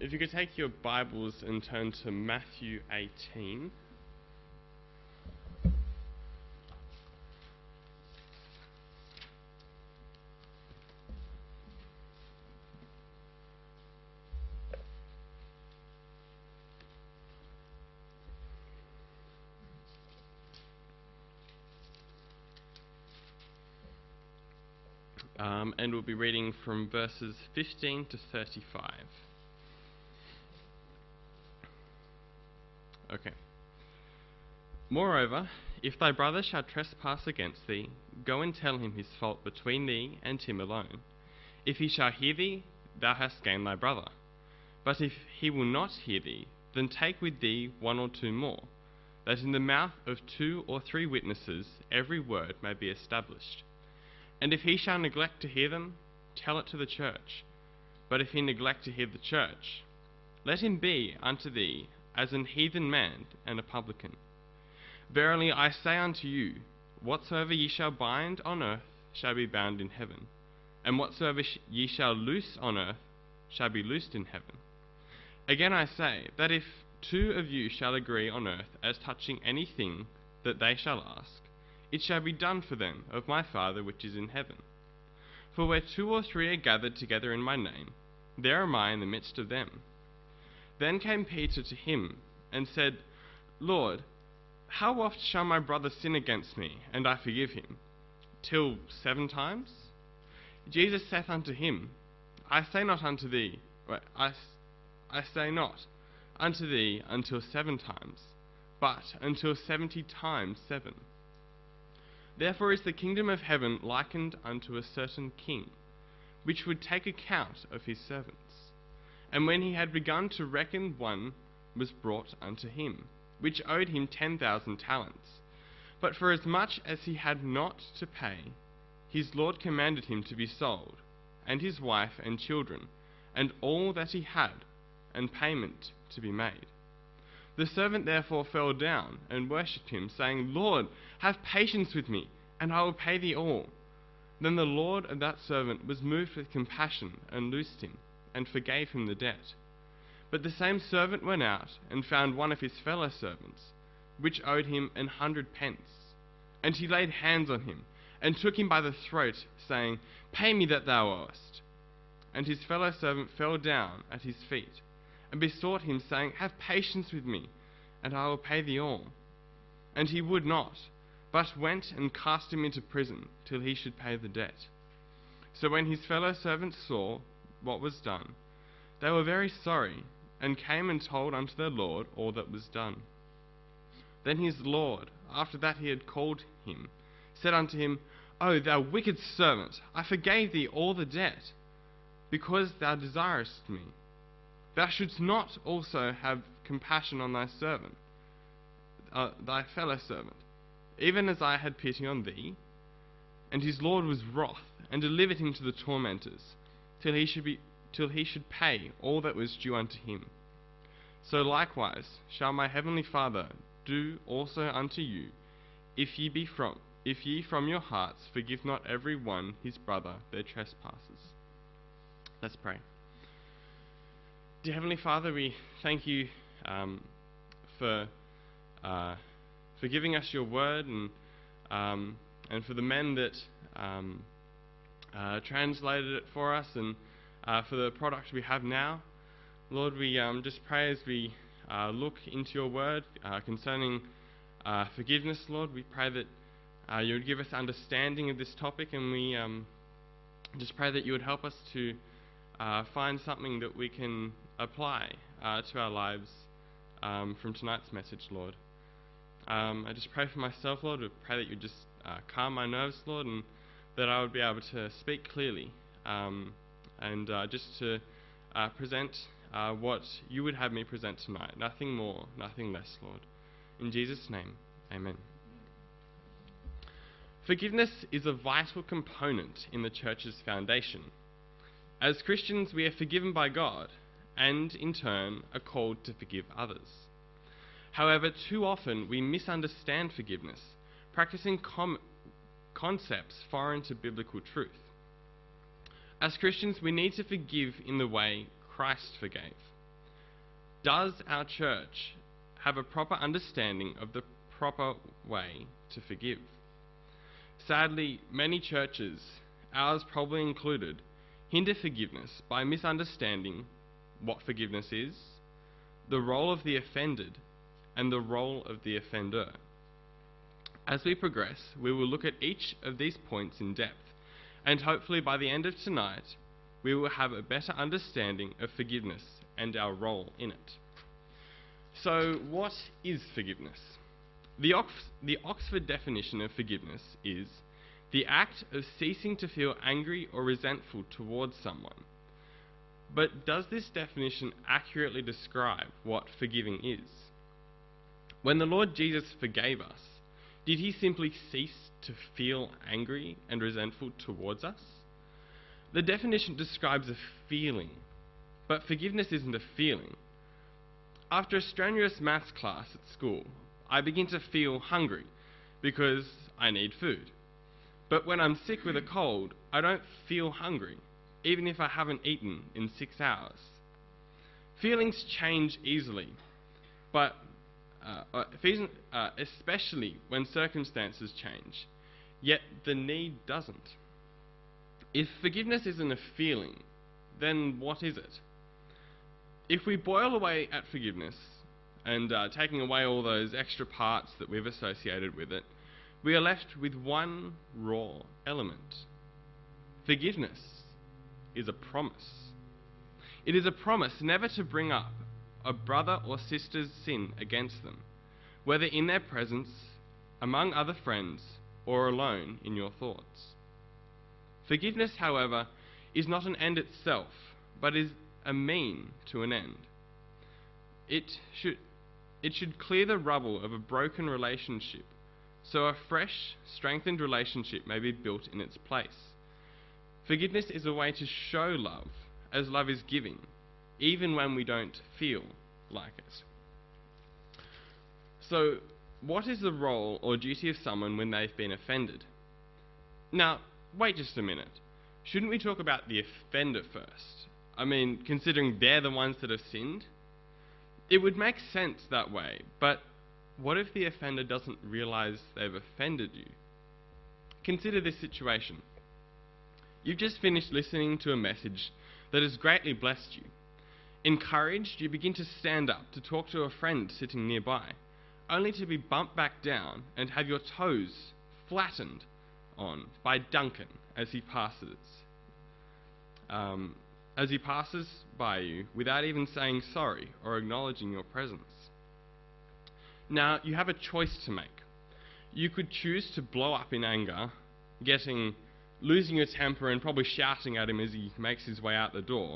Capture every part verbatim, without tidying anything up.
If you could take your Bibles and turn to Matthew eighteen. Um, and we'll be reading from verses fifteen to thirty-five. Okay. Moreover, if thy brother shall trespass against thee, go and tell him his fault between thee and him alone. If he shall hear thee, thou hast gained thy brother. But if he will not hear thee, then take with thee one or two more, that in the mouth of two or three witnesses every word may be established. And if he shall neglect to hear them, tell it to the church. But if he neglect to hear the church, let him be unto thee as an heathen man and a publican. Verily I say unto you, whatsoever ye shall bind on earth shall be bound in heaven, and whatsoever sh- ye shall loose on earth shall be loosed in heaven. Again I say, that if two of you shall agree on earth as touching anything that they shall ask, it shall be done for them of my Father which is in heaven. For where two or three are gathered together in my name, there am I in the midst of them. Then came Peter to him, and said, Lord, how oft shall my brother sin against me, and I forgive him? Till seven times? Jesus saith unto him, I say not unto thee, I, I say not unto thee until seven times, but until seventy times seven. Therefore is the kingdom of heaven likened unto a certain king, which would take account of his servants. And when he had begun to reckon, one was brought unto him, which owed him ten thousand talents. But for as much as he had not to pay, his lord commanded him to be sold, and his wife and children, and all that he had, and payment to be made. The servant therefore fell down and worshipped him, saying, Lord, have patience with me, and I will pay thee all. Then the lord of that servant was moved with compassion, and loosed him, and forgave him the debt. But the same servant went out, and found one of his fellow servants, which owed him an hundred pence. And he laid hands on him, and took him by the throat, saying, Pay me that thou owest. And his fellow servant fell down at his feet, and besought him, saying, Have patience with me, and I will pay thee all. And he would not, but went and cast him into prison, till he should pay the debt. So when his fellow servants saw what was done, they were very sorry, and came and told unto their lord all that was done. Then his lord, after that he had called him, said unto him, O thou wicked servant, I forgave thee all the debt, because thou desirest me. Thou shouldst not also have compassion on thy servant, uh, thy fellow servant, even as I had pity on thee. And his lord was wroth, and delivered him to the tormentors, till he should be till he should pay all that was due unto him. So likewise shall my heavenly Father do also unto you, if ye be from if ye from your hearts forgive not every one his brother their trespasses. Let's pray. Dear Heavenly Father, we thank you um, for uh, for giving us your word, and um, and for the men that um, uh, translated it for us, and uh, for the product we have now. Lord, we um, just pray as we uh, look into your word uh, concerning uh, forgiveness, Lord, we pray that uh, you would give us understanding of this topic, and we um, just pray that you would help us to uh, find something that we can apply uh, to our lives um, from tonight's message, Lord. Um, I just pray for myself, Lord. I pray that you just uh, calm my nerves, Lord, and that I would be able to speak clearly, um, and uh, just to uh, present uh, what you would have me present tonight. Nothing more, nothing less, Lord. In Jesus' name, amen. Forgiveness is a vital component in the church's foundation. As Christians, we are forgiven by God, and in turn are called to forgive others. However, too often we misunderstand forgiveness, practicing com- concepts foreign to biblical truth. As Christians, we need to forgive in the way Christ forgave. Does our church have a proper understanding of the proper way to forgive? Sadly, many churches, ours probably included, hinder forgiveness by misunderstanding what forgiveness is, the role of the offended, and the role of the offender. As we progress, we will look at each of these points in depth, and hopefully by the end of tonight, we will have a better understanding of forgiveness and our role in it. So, what is forgiveness? The, Ox- the Oxford definition of forgiveness is the act of ceasing to feel angry or resentful towards someone. But does this definition accurately describe what forgiving is? When the Lord Jesus forgave us, did he simply cease to feel angry and resentful towards us? The definition describes a feeling, but forgiveness isn't a feeling. After a strenuous maths class at school, I begin to feel hungry because I need food. But when I'm sick with a cold, I don't feel hungry, even if I haven't eaten in six hours. Feelings change easily, but uh, uh, especially when circumstances change, yet the need doesn't. If forgiveness isn't a feeling, then what is it? If we boil away at forgiveness, and uh, taking away all those extra parts that we've associated with it, we are left with one raw element. Forgiveness is a promise. It is a promise never to bring up a brother or sister's sin against them, whether in their presence, among other friends, or alone in your thoughts. Forgiveness, however, is not an end itself, but is a mean to an end. It should, it should clear the rubble of a broken relationship, so a fresh, strengthened relationship may be built in its place. Forgiveness is a way to show love, as love is giving, even when we don't feel like it. So, what is the role or duty of someone when they've been offended? Now, wait just a minute. Shouldn't we talk about the offender first? I mean, considering they're the ones that have sinned? It would make sense that way, but what if the offender doesn't realize they've offended you? Consider this situation. You've just finished listening to a message that has greatly blessed you. Encouraged, you begin to stand up to talk to a friend sitting nearby, only to be bumped back down and have your toes flattened on by Duncan as he passes. Um, as he passes by you without even saying sorry or acknowledging your presence. Now, you have a choice to make. You could choose to blow up in anger, getting, losing your temper and probably shouting at him as he makes his way out the door,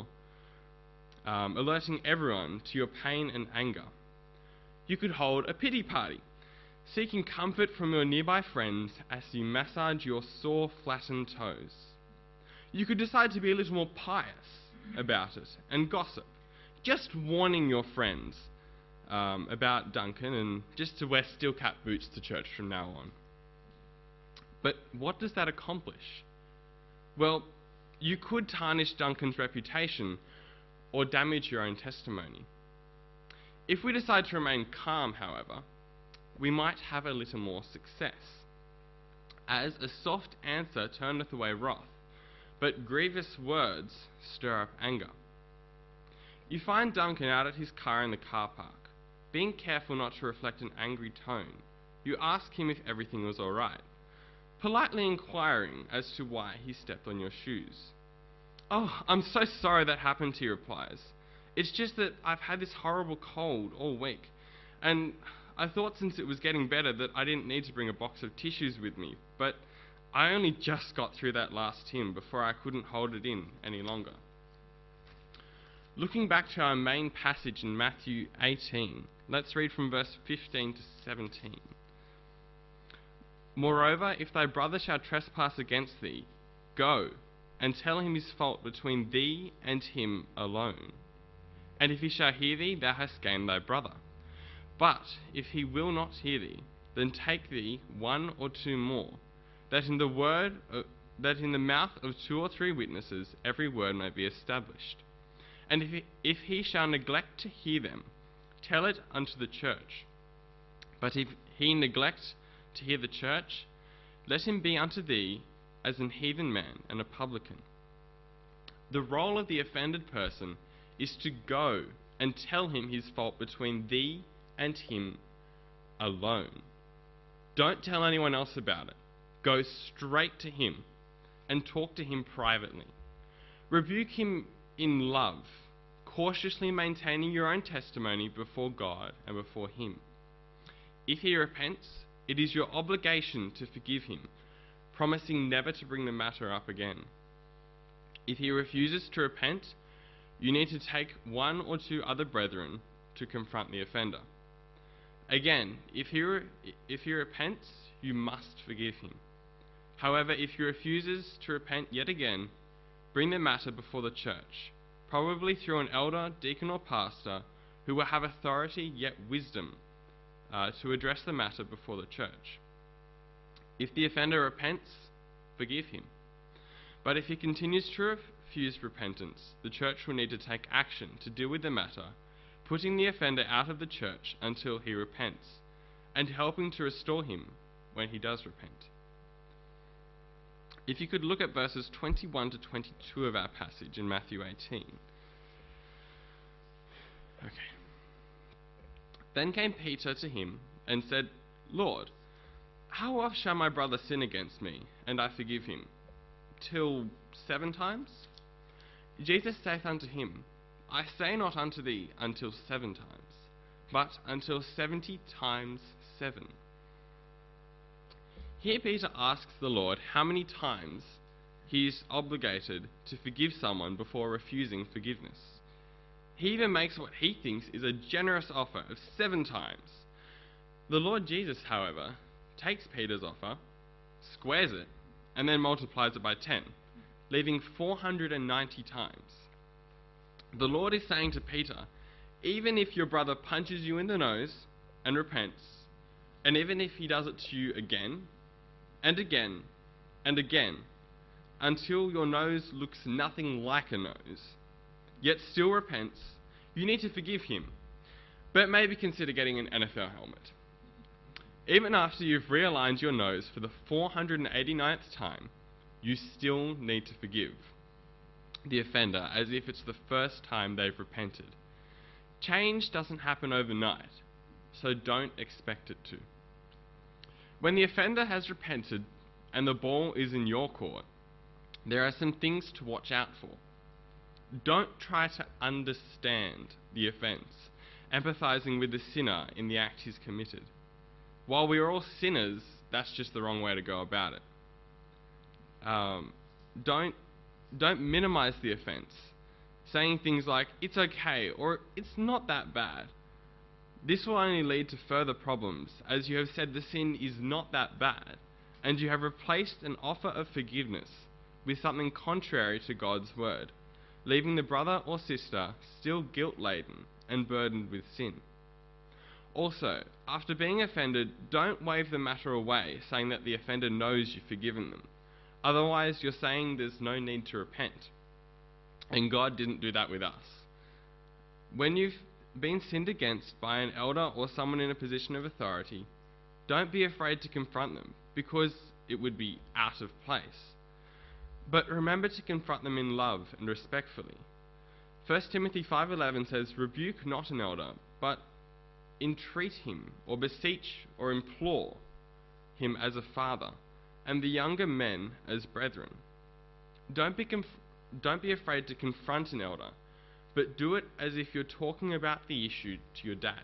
um, alerting everyone to your pain and anger. You could hold a pity party, seeking comfort from your nearby friends as you massage your sore, flattened toes. You could decide to be a little more pious about it and gossip, just warning your friends um, about Duncan and just to wear steel-cap boots to church from now on. But what does that accomplish? Well, you could tarnish Duncan's reputation or damage your own testimony. If we decide to remain calm, however, we might have a little more success, as a soft answer turneth away wrath, but grievous words stir up anger. You find Duncan out at his car in the car park. Being careful not to reflect an angry tone, you ask him if everything was all right, politely inquiring as to why he stepped on your shoes. "Oh, I'm so sorry that happened," he replies. "It's just that I've had this horrible cold all week, and I thought since it was getting better that I didn't need to bring a box of tissues with me, but I only just got through that last hymn before I couldn't hold it in any longer." Looking back to our main passage in Matthew eighteen, let's read from verse fifteen to seventeen. "Moreover, if thy brother shall trespass against thee, go, and tell him his fault between thee and him alone. And if he shall hear thee, thou hast gained thy brother. But if he will not hear thee, then take thee one or two more, that in the word uh, that in the mouth of two or three witnesses every word may be established. And if he, if he shall neglect to hear them, tell it unto the church. But if he neglect to hear the church, let him be unto thee as an heathen man and a publican. The role of the offended person is to go and tell him his fault between thee and him alone. Don't tell anyone else about it. Go straight to him and talk to him privately. Rebuke him in love, cautiously maintaining your own testimony before God and before him. If he repents, it is your obligation to forgive him, promising never to bring the matter up again. If he refuses to repent, you need to take one or two other brethren to confront the offender. Again, if he, re- if he repents, you must forgive him. However, if he refuses to repent yet again, bring the matter before the church, probably through an elder, deacon or pastor, who will have authority yet wisdom uh, to address the matter before the church. If the offender repents, forgive him. But if he continues to refuse repentance, the church will need to take action to deal with the matter, putting the offender out of the church until he repents, and helping to restore him when he does repent. If you could look at verses twenty-one to twenty-two of our passage in Matthew eighteen. Okay. Then came Peter to him and said, Lord, how oft shall my brother sin against me, and I forgive him? Till seven times? Jesus saith unto him, I say not unto thee until seven times, but until seventy times seven. Here Peter asks the Lord how many times he is obligated to forgive someone before refusing forgiveness. He even makes what he thinks is a generous offer of seven times. The Lord Jesus, however, takes Peter's offer, squares it, and then multiplies it by ten, leaving four hundred ninety times. The Lord is saying to Peter, even if your brother punches you in the nose and repents, and even if he does it to you again, and again, and again, until your nose looks nothing like a nose, yet still repents, you need to forgive him, but maybe consider getting an N F L helmet. Even after you've realigned your nose for the four hundred eighty-ninth time, you still need to forgive the offender as if it's the first time they've repented. Change doesn't happen overnight, so don't expect it to. When the offender has repented and the ball is in your court, there are some things to watch out for. Don't try to understand the offence, empathizing with the sinner in the act he's committed. While we are all sinners, that's just the wrong way to go about it. Um, don't don't minimize the offence, saying things like, it's okay, or it's not that bad. This will only lead to further problems, as you have said the sin is not that bad, and you have replaced an offer of forgiveness with something contrary to God's word, leaving the brother or sister still guilt-laden and burdened with sin. Also, after being offended, don't wave the matter away, saying that the offender knows you've forgiven them. Otherwise, you're saying there's no need to repent. And God didn't do that with us. When you've been sinned against by an elder or someone in a position of authority, don't be afraid to confront them, because it would be out of place. But remember to confront them in love and respectfully. First Timothy five eleven says, rebuke not an elder, but entreat him, or beseech, or implore him as a father, and the younger men as brethren. Don't be conf- don't be afraid to confront an elder, but do it as if you're talking about the issue to your dad.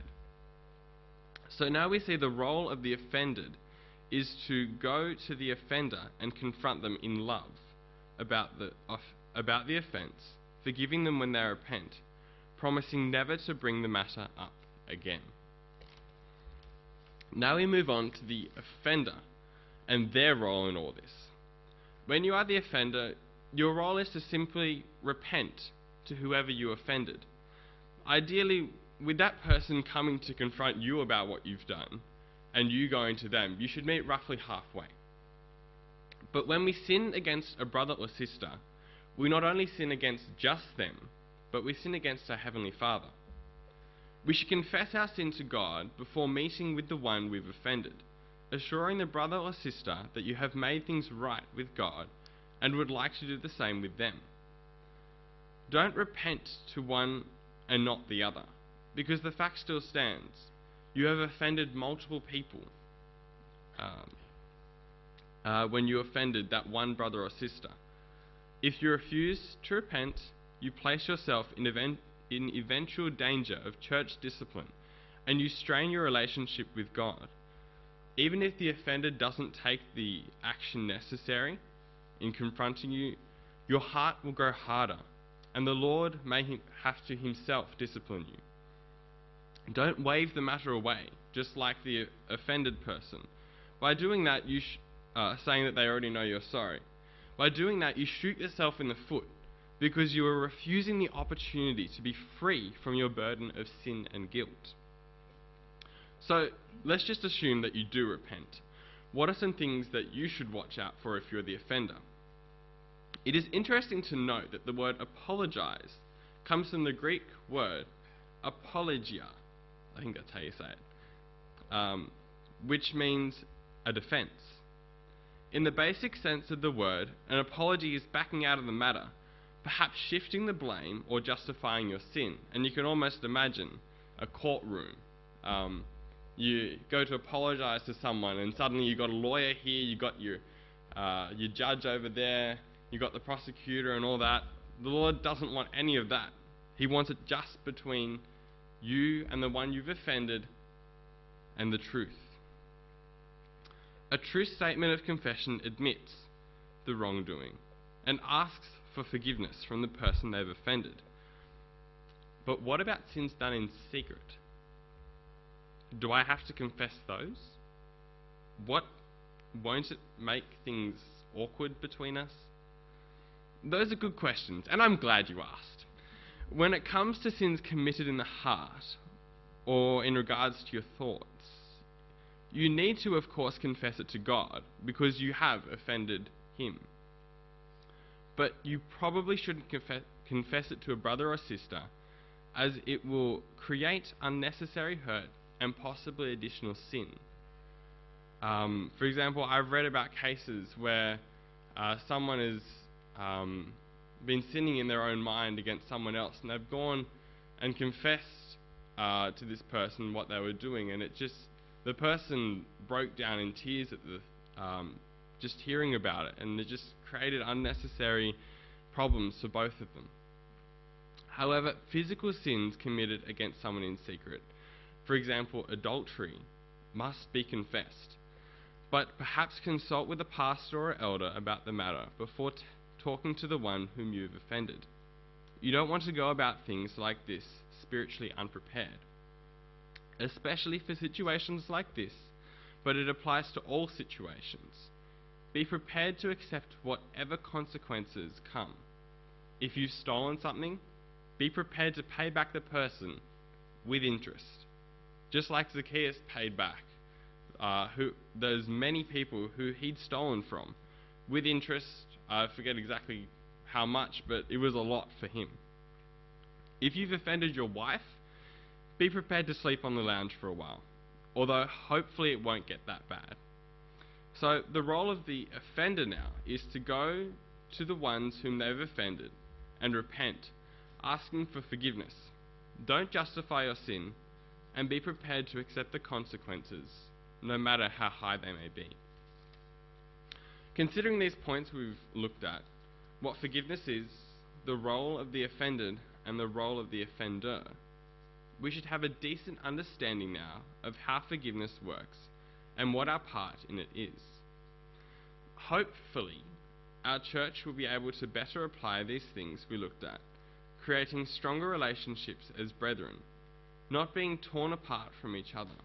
So now we see the role of the offended is to go to the offender and confront them in love about the off- about the offence, forgiving them when they repent, promising never to bring the matter up again. Now we move on to the offender and their role in all this. When you are the offender, your role is to simply repent to whoever you offended. Ideally, with that person coming to confront you about what you've done, and you going to them, you should meet roughly halfway. But when we sin against a brother or sister, we not only sin against just them, but we sin against our Heavenly Father. We should confess our sin to God before meeting with the one we've offended, assuring the brother or sister that you have made things right with God and would like to do the same with them. Don't repent to one and not the other, because the fact still stands. You have offended multiple people um, uh, when you offended that one brother or sister. If you refuse to repent, you place yourself in, event, in eventual danger of church discipline, and you strain your relationship with God. Even if the offender doesn't take the action necessary in confronting you, your heart will grow harder, and the Lord may have to himself discipline you. Don't wave the matter away, just like the offended person. By doing that, you sh- uh, saying that they already know you're sorry. By doing that, you shoot yourself in the foot, because you are refusing the opportunity to be free from your burden of sin and guilt. So, let's just assume that you do repent. What are some things that you should watch out for if you're the offender? It is interesting to note that the word apologize comes from the Greek word apologia, I think that's how you say it, um, which means a defense. In the basic sense of the word, an apology is backing out of the matter, perhaps shifting the blame or justifying your sin. And you can almost imagine a courtroom. Um, you go to apologize to someone, and suddenly you've got a lawyer here, you've got your, uh, your judge over there, you've got the prosecutor and all that. The Lord doesn't want any of that. He wants it just between you and the one you've offended and the truth. A true statement of confession admits the wrongdoing and asks for forgiveness from the person they've offended. But what about sins done in secret? Do I have to confess those? What, won't it make things awkward between us? Those are good questions, and I'm glad you asked. When it comes to sins committed in the heart, or in regards to your thoughts, you need to, of course, confess it to God, because you have offended him. But you probably shouldn't confess, confess it to a brother or sister, as it will create unnecessary hurt and possibly additional sin. Um, for example, I've read about cases where uh, someone has um, been sinning in their own mind against someone else, and they've gone and confessed uh, to this person what they were doing, and it just, the person broke down in tears at the um, just hearing about it, and it just created unnecessary problems for both of them. However, physical sins committed against someone in secret, for example adultery, must be confessed, but perhaps consult with a pastor or elder about the matter before t- talking to the one whom you've offended. You don't want to go about things like this spiritually unprepared, especially for situations like this, but it applies to all situations. Be prepared to accept whatever consequences come. If you've stolen something, be prepared to pay back the person with interest, just like Zacchaeus paid back uh, who those many people who he'd stolen from with interest. I forget exactly how much, but it was a lot for him. If you've offended your wife, be prepared to sleep on the lounge for a while, although hopefully it won't get that bad. So the role of the offender now is to go to the ones whom they've offended and repent, asking for forgiveness. Don't justify your sin, and be prepared to accept the consequences, no matter how high they may be. Considering these points we've looked at, what forgiveness is, the role of the offended, and the role of the offender, we should have a decent understanding now of how forgiveness works and what our part in it is. Hopefully, our church will be able to better apply these things we looked at, creating stronger relationships as brethren, not being torn apart from each other.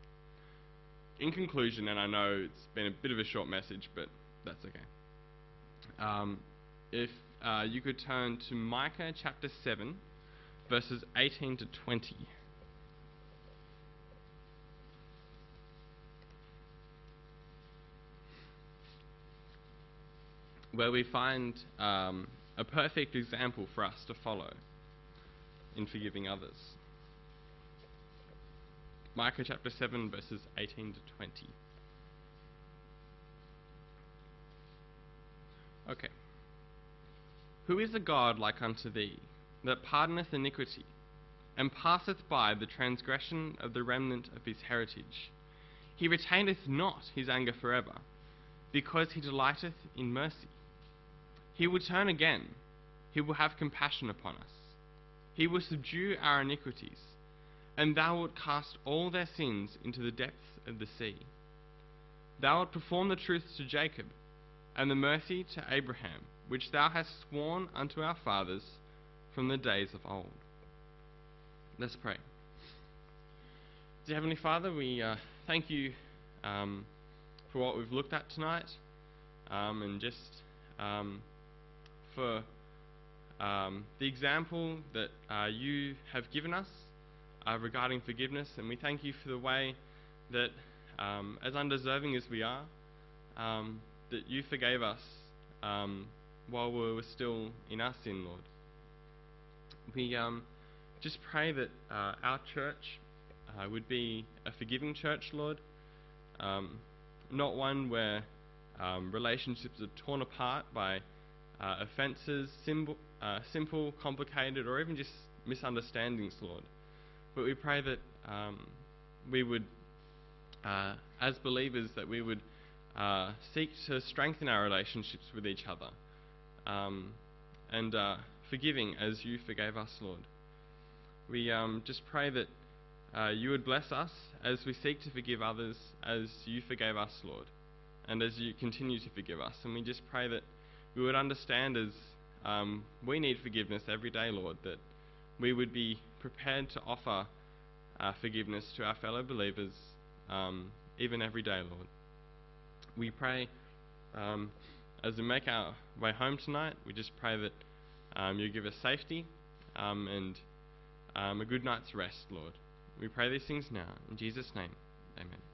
In conclusion, and I know it's been a bit of a short message, but that's okay. Um, if uh, you could turn to Micah chapter seven, verses eighteen to twenty. Where we find um, a perfect example for us to follow in forgiving others. Micah chapter seven, verses eighteen to twenty. Okay. Who is a God like unto thee, that pardoneth iniquity, and passeth by the transgression of the remnant of his heritage? He retaineth not his anger forever, because he delighteth in mercy. He will turn again, he will have compassion upon us. He will subdue our iniquities, and thou wilt cast all their sins into the depths of the sea. Thou wilt perform the truth to Jacob, and the mercy to Abraham, which thou hast sworn unto our fathers from the days of old. Let's pray. Dear Heavenly Father, we uh, thank you um, for what we've looked at tonight, um, and just um, for um, the example that uh, you have given us uh, regarding forgiveness, and we thank you for the way that, um, as undeserving as we are, um, that you forgave us um, while we were still in our sin, Lord. We um, just pray that uh, our church uh, would be a forgiving church, Lord, um, not one where um, relationships are torn apart by uh, offences, simple, uh, simple, complicated, or even just misunderstandings, Lord. But we pray that um, we would, uh, as believers, that we would uh, seek to strengthen our relationships with each other, um, and uh, forgiving as you forgave us, Lord. We um, just pray that uh, you would bless us as we seek to forgive others as you forgave us, Lord, and as you continue to forgive us. And we just pray that we would understand as um, we need forgiveness every day, Lord, that we would be prepared to offer uh, forgiveness to our fellow believers um, even every day, Lord. We pray um, as we make our way home tonight, we just pray that um, you give us safety um, and um, a good night's rest, Lord. We pray these things now. In Jesus' name, amen.